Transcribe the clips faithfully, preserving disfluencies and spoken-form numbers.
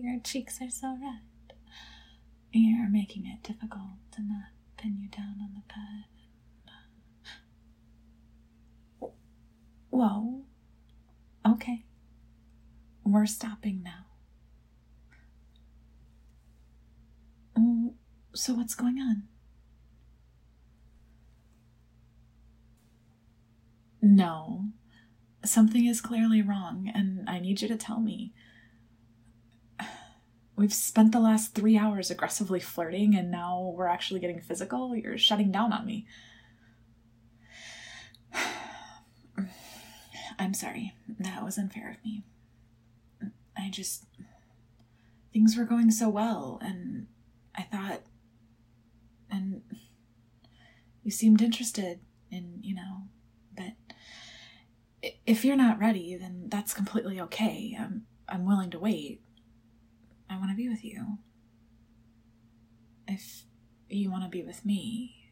your cheeks are so red. You're making it difficult to not pin you down on the bed. Whoa. Okay. We're stopping now. So what's going on? No. Something is clearly wrong, and I need you to tell me. We've spent the last three hours aggressively flirting, and now we're actually getting physical? You're shutting down on me. I'm sorry. That was unfair of me. I just... Things were going so well, and I thought... And you seemed interested in, you know, but if you're not ready, then that's completely okay. I'm, I'm willing to wait. I want to be with you. If you want to be with me,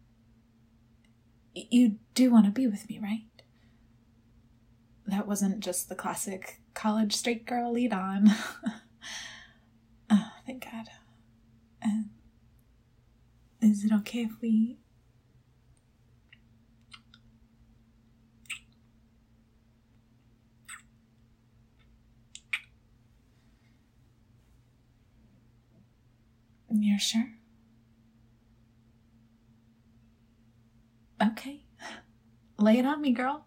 you do want to be with me, right? That wasn't just the classic college straight girl lead on. Oh, thank God. Uh, is it okay if we... You're sure? Okay. Lay it on me, girl.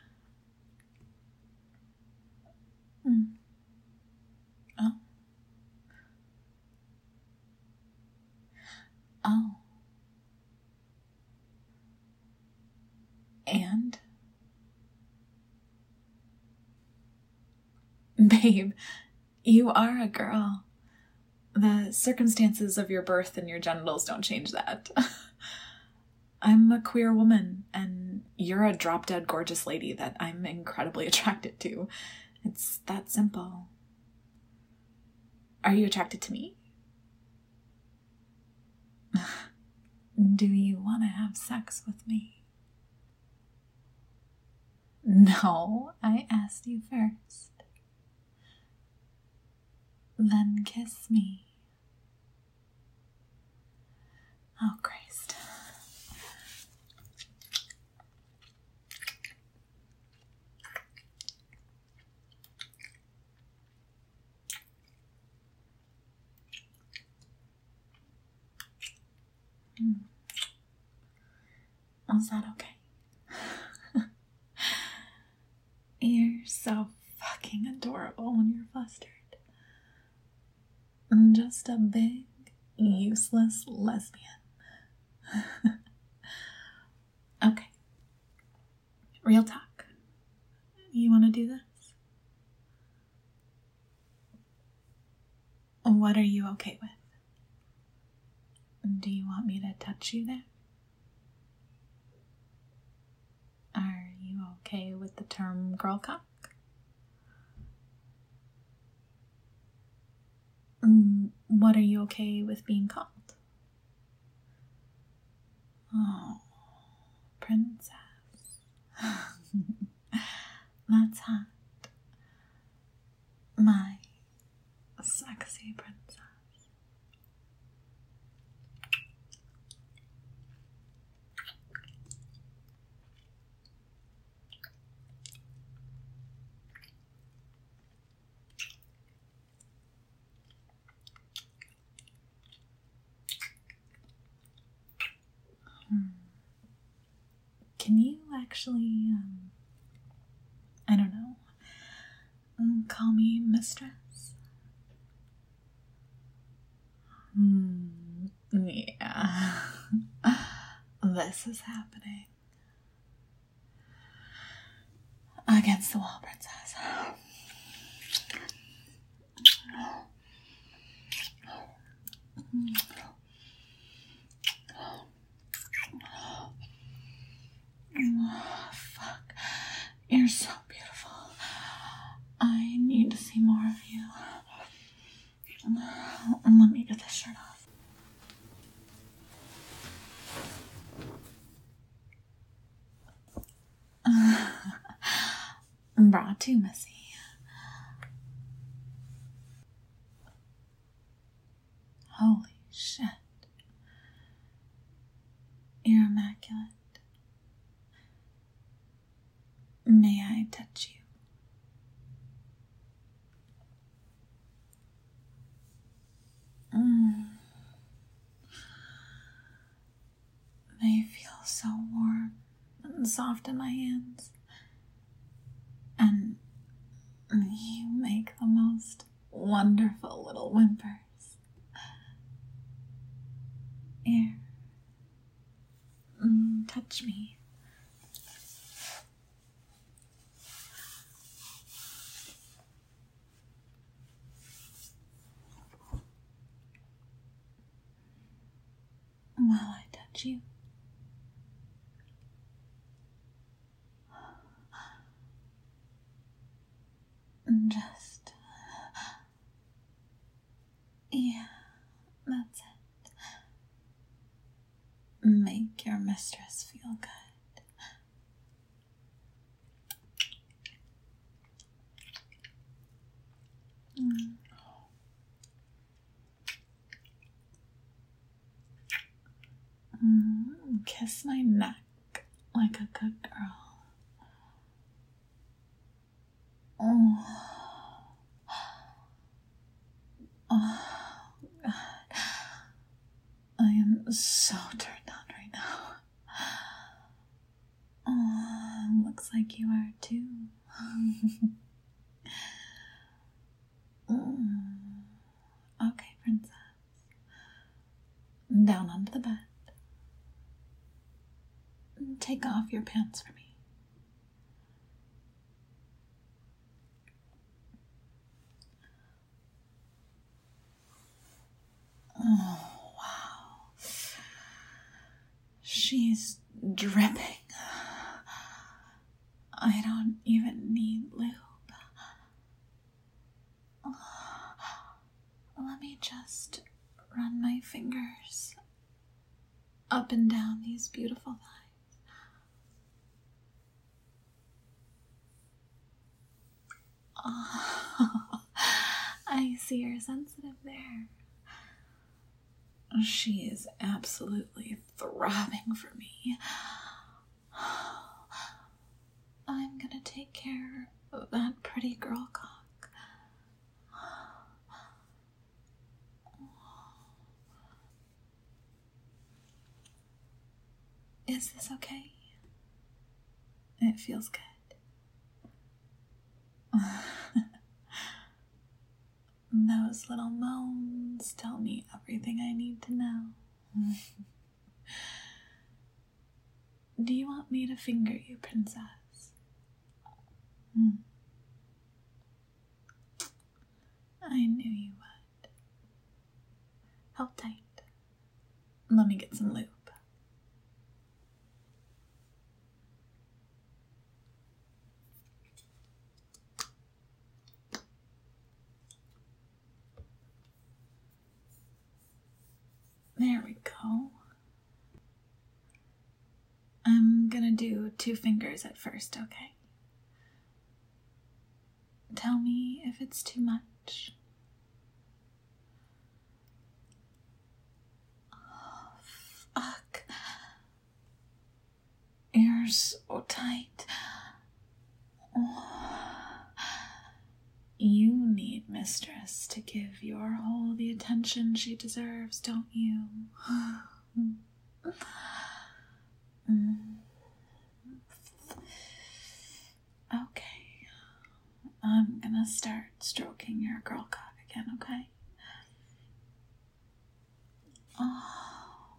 Hmm. Oh. Oh. And? Babe, you are a girl. The circumstances of your birth and your genitals don't change that. I'm a queer woman, and you're a drop-dead gorgeous lady that I'm incredibly attracted to. It's that simple. Are you attracted to me? Do you want to have sex with me? No, I asked you first. Then kiss me. Oh, Christ. Hmm. Was that okay? You're so fucking adorable when you're flustered. I'm just a big, useless lesbian. Okay. Real talk. You want to do this? What are you okay with? Do you want me to touch you there? Are you okay with the term girl cock? Mm, what are you okay with being called? Oh, princess. That's hot. My sexy princess. Can you actually, um, I don't know, um, call me mistress? Hmm, yeah. This is happening. Against the wall, princess. Oh, fuck. You're so beautiful. I need to see more of you. Let me get this shirt off. Bra too messy. May I touch you? Mm. They feel so warm and soft in my hands. And you make the most wonderful little whimpers. Here. Mm, touch me. While I touch you. Just, yeah, that's it. Make your mistress feel good. Mm. Mm, kiss my neck like a good girl. Oh. Oh, God. I am so turned on right now. Oh, looks like you are too. Mm. Okay, princess. Down onto the bed. Take off your pants for me. Oh, wow. She's dripping. I don't even need lube. Let me just run my fingers up and down these beautiful thighs. Oh, I see you're sensitive there. She is absolutely throbbing for me. I'm gonna take care of that pretty girl cock. Is this okay? It feels good. Those little moans tell me everything I need to know. Do you want me to finger you, princess? Hmm. I knew you would. Hold tight. Let me get some lube. There we go. I'm gonna do two fingers at first, okay? Tell me if it's too much. Oh, fuck. You're so tight. Oh. You need mistress to give your whole the attention she deserves, don't you? mm. Okay. I'm gonna start stroking your girl cock again, okay? Oh.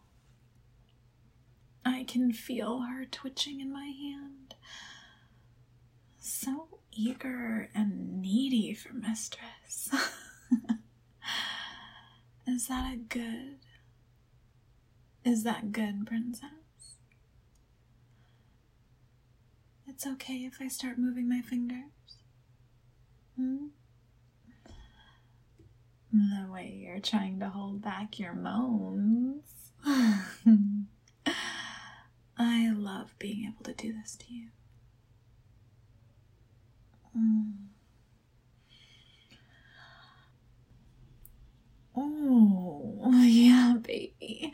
I can feel her twitching in my hand. So eager and needy for mistress. Is that a good? Is that good, princess? It's okay if I start moving my fingers? Hmm? The way you're trying to hold back your moans. I love being able to do this to you. Mm. Oh, yeah, baby.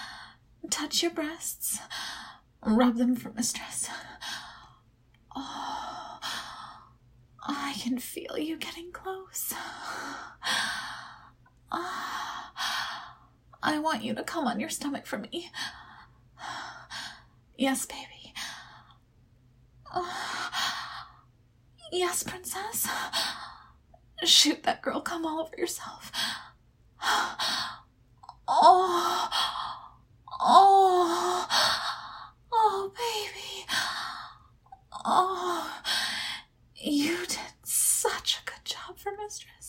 Touch your breasts. Rub them for mistress. Oh. can feel you getting close. I want you to come on your stomach for me. Yes, baby. Yes, princess. Shoot that girl, come all over yourself. Oh, oh, oh, baby. Oh, you did such a good job for Mistress.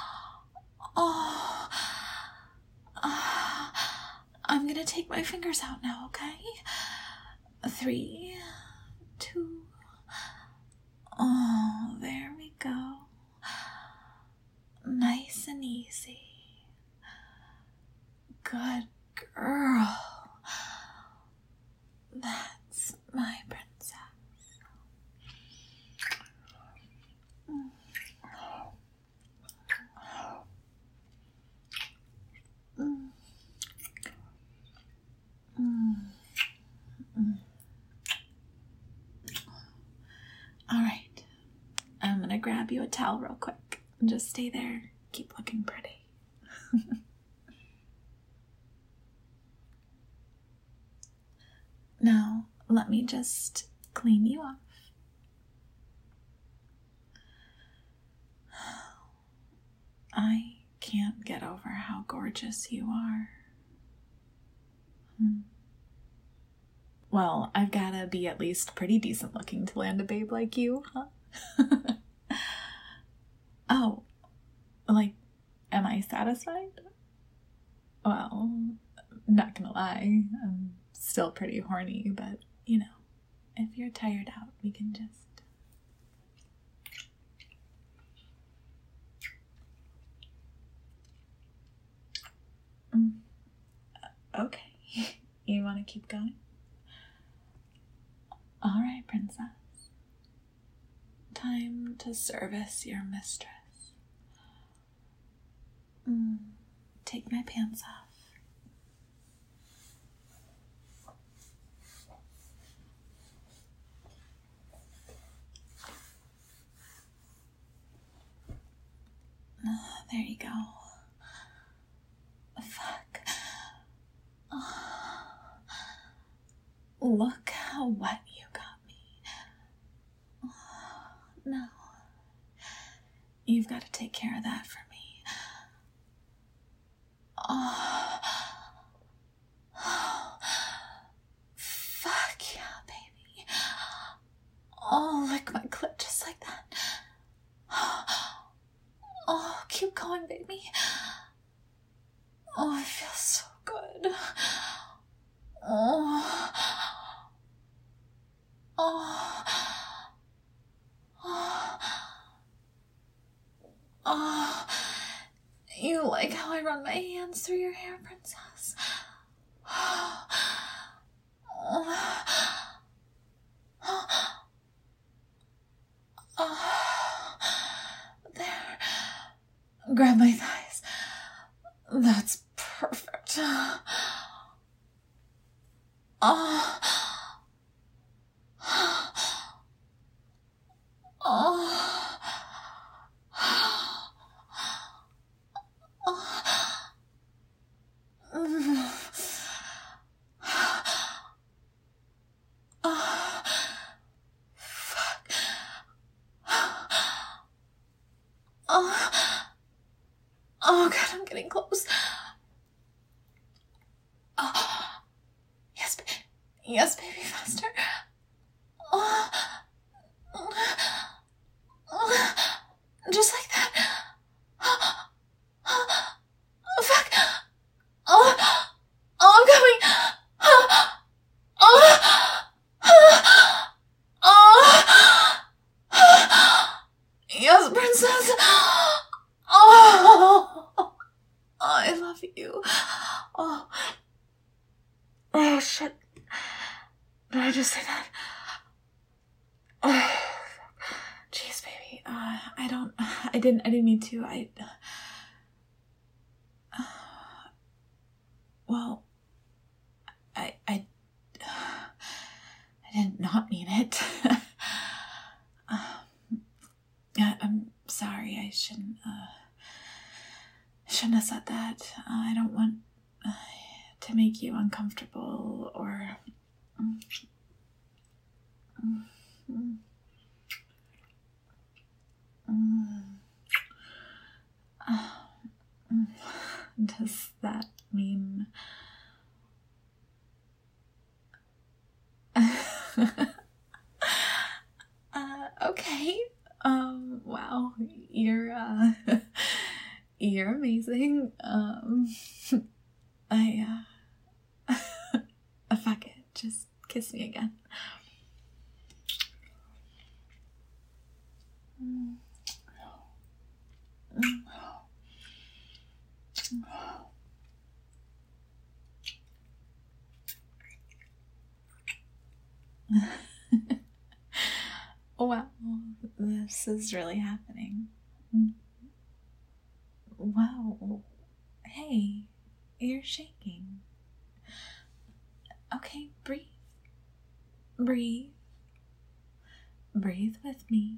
Oh, uh, I'm gonna take my fingers out now, okay? Three, two, oh, there we go. Nice and easy. Good girl. That's my princess. Mm. Mm. Mm. Mm. All right. I'm gonna grab you a towel real quick. Just stay there. Keep looking pretty. Now, let me just clean you off. I can't get over how gorgeous you are. Hmm. Well, I've gotta be at least pretty decent looking to land a babe like you, huh? Oh, like, am I satisfied? Well, not gonna lie, I'm still pretty horny, but, you know, if you're tired out, we can just... Mm. Okay, you want to keep going? All right, princess. Time to service your mistress. Mm. Take my pants off. Oh, there you go. Fuck. Oh. Look how wet you got me. Oh, no. You've got to take care of that for me. Oh. Oh. Fuck yeah, baby. Oh, lick my clit just like that. Oh, keep going, baby. Oh, it feels so good. Oh. Oh. Oh. Oh. You like how I run my hands through your hair, princess? Oh. Oh. Oh. There. Grab my thighs. That's perfect. Oh. Oh. Oh, oh God, I'm getting close. Oh, yes, ba- yes, baby, faster. Oh, oh, just like that. Oh, oh, fuck. Oh, oh, I'm coming. Oh, oh, oh, yes, princess. Oh, I love you. Oh, oh shit. Did I just say that? Oh, jeez, baby. Uh, I don't. I didn't. I didn't mean to. I. Uh, well, I. I. I did not mean it. um, Uh, I'm sorry, I shouldn't, uh, shouldn't have said that. Uh, I don't want uh, to make you uncomfortable or... Does that mean... uh, okay. Um, wow. You're, uh, you're amazing. Um, I, uh, fuck it. Just kiss me again. Wow, this is really happening. Wow. Hey, you're shaking. Okay, breathe. Breathe. Breathe with me.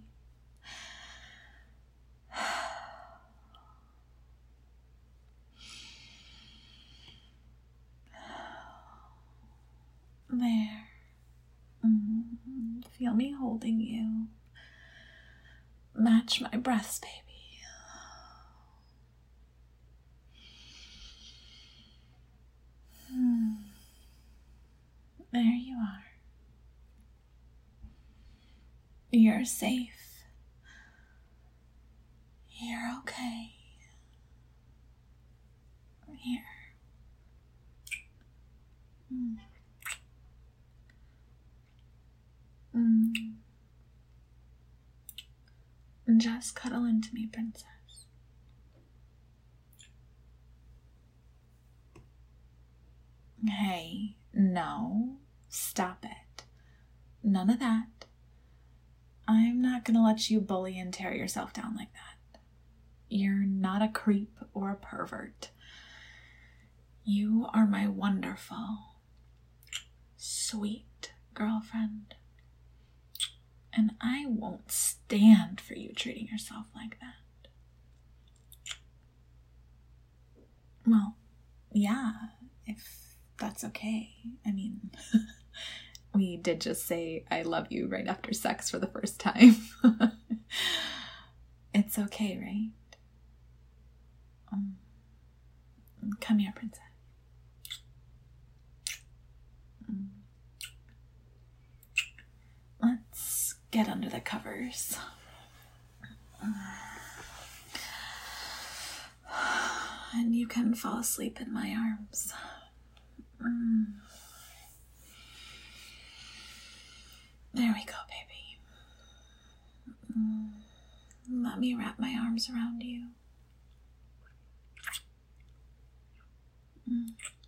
There. Mm-hmm. Feel me holding you. Match my breaths, baby. Hmm. There you are. You're safe. You're okay. Here. Mm. Mm. Just cuddle into me, princess. Hey, no. Stop it. None of that. I'm not gonna let you bully and tear yourself down like that. You're not a creep or a pervert. You are my wonderful, sweet girlfriend. And I won't stand for you treating yourself like that. Well, yeah, if that's okay. I mean, we did just say I love you right after sex for the first time. It's okay, right? Um, come here, princess. Let's get under the covers. And you can fall asleep in my arms. Mm. There we go, baby. Mm. Let me wrap my arms around you. Mm.